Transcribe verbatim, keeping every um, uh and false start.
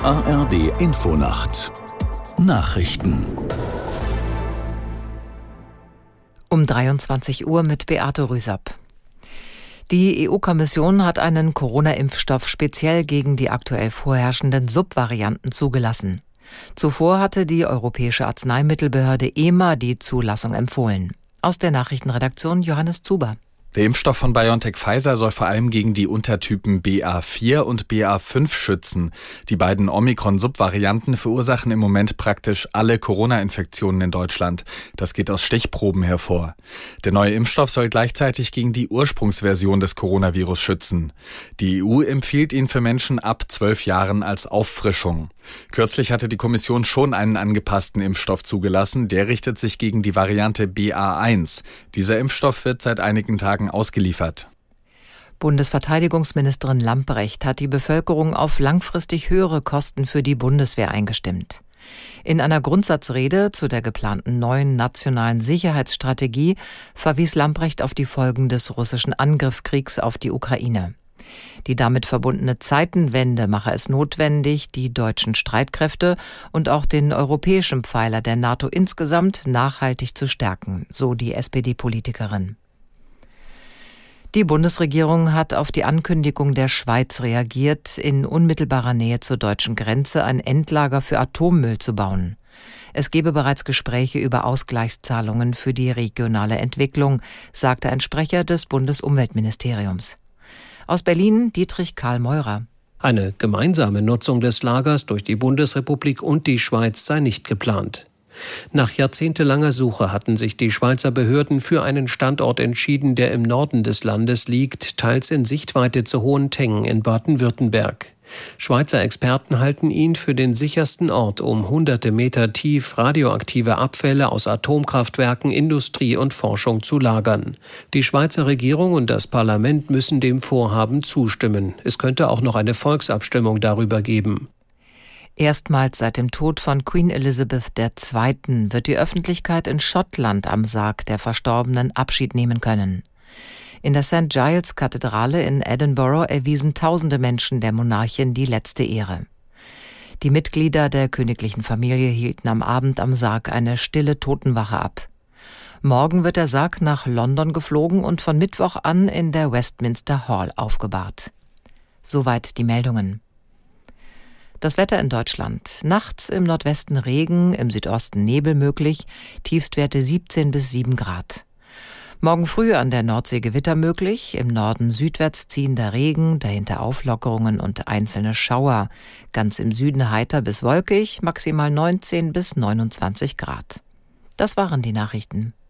A R D Infonacht Nachrichten um dreiundzwanzig Uhr mit Beate Rüsapp. Die E U-Kommission hat einen Corona-Impfstoff speziell gegen die aktuell vorherrschenden Subvarianten zugelassen. Zuvor hatte die Europäische Arzneimittelbehörde E M A die Zulassung empfohlen. Aus der Nachrichtenredaktion Johannes Zuber. Der Impfstoff von BioNTech-Pfizer soll vor allem gegen die Untertypen B A vier und B A fünf schützen. Die beiden Omikron-Subvarianten verursachen im Moment praktisch alle Corona-Infektionen in Deutschland. Das geht aus Stichproben hervor. Der neue Impfstoff soll gleichzeitig gegen die Ursprungsversion des Coronavirus schützen. Die E U empfiehlt ihn für Menschen ab zwölf Jahren als Auffrischung. Kürzlich hatte die Kommission schon einen angepassten Impfstoff zugelassen. Der richtet sich gegen die Variante B A eins. Dieser Impfstoff wird seit einigen Tagen ausgeliefert. Bundesverteidigungsministerin Lambrecht hat die Bevölkerung auf langfristig höhere Kosten für die Bundeswehr eingestimmt. In einer Grundsatzrede zu der geplanten neuen nationalen Sicherheitsstrategie verwies Lambrecht auf die Folgen des russischen Angriffskriegs auf die Ukraine. Die damit verbundene Zeitenwende mache es notwendig, die deutschen Streitkräfte und auch den europäischen Pfeiler der NATO insgesamt nachhaltig zu stärken, so die S P D-Politikerin. Die Bundesregierung hat auf die Ankündigung der Schweiz reagiert, in unmittelbarer Nähe zur deutschen Grenze ein Endlager für Atommüll zu bauen. Es gebe bereits Gespräche über Ausgleichszahlungen für die regionale Entwicklung, sagte ein Sprecher des Bundesumweltministeriums. Aus Berlin Dietrich Karl Meurer. Eine gemeinsame Nutzung des Lagers durch die Bundesrepublik und die Schweiz sei nicht geplant. Nach jahrzehntelanger Suche hatten sich die Schweizer Behörden für einen Standort entschieden, der im Norden des Landes liegt, teils in Sichtweite zu Hohentengen in Baden-Württemberg. Schweizer Experten halten ihn für den sichersten Ort, um hunderte Meter tief radioaktive Abfälle aus Atomkraftwerken, Industrie und Forschung zu lagern. Die Schweizer Regierung und das Parlament müssen dem Vorhaben zustimmen. Es könnte auch noch eine Volksabstimmung darüber geben. Erstmals seit dem Tod von Queen Elizabeth der Zweiten wird die Öffentlichkeit in Schottland am Sarg der Verstorbenen Abschied nehmen können. In der Sankt Giles Kathedrale in Edinburgh erwiesen tausende Menschen der Monarchin die letzte Ehre. Die Mitglieder der königlichen Familie hielten am Abend am Sarg eine stille Totenwache ab. Morgen wird der Sarg nach London geflogen und von Mittwoch an in der Westminster Hall aufgebahrt. Soweit die Meldungen. Das Wetter in Deutschland. Nachts im Nordwesten Regen, im Südosten Nebel möglich, Tiefstwerte siebzehn bis sieben Grad. Morgen früh an der Nordsee Gewitter möglich, im Norden südwärts ziehender Regen, dahinter Auflockerungen und einzelne Schauer. Ganz im Süden heiter bis wolkig, maximal neunzehn bis neunundzwanzig Grad. Das waren die Nachrichten.